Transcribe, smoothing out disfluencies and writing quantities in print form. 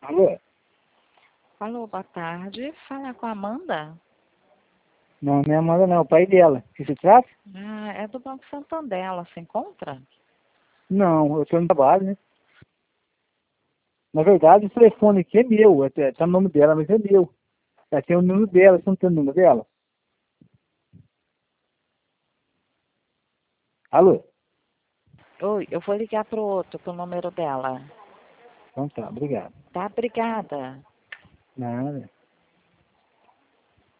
Alô? Alô, boa tarde. Fala com a Amanda? Não, minha Amanda não, o pai dela. O que se trata? Ah, é do Banco Santander. Ela se encontra? Não, eu estou no trabalho, né? Na verdade, o telefone aqui é meu, tá no nome dela, mas é meu. Ela tem o número dela, você não tem o número dela? Alô? Oi, eu vou ligar pro número dela. Então tá, obrigado. Tá, obrigada. Nada.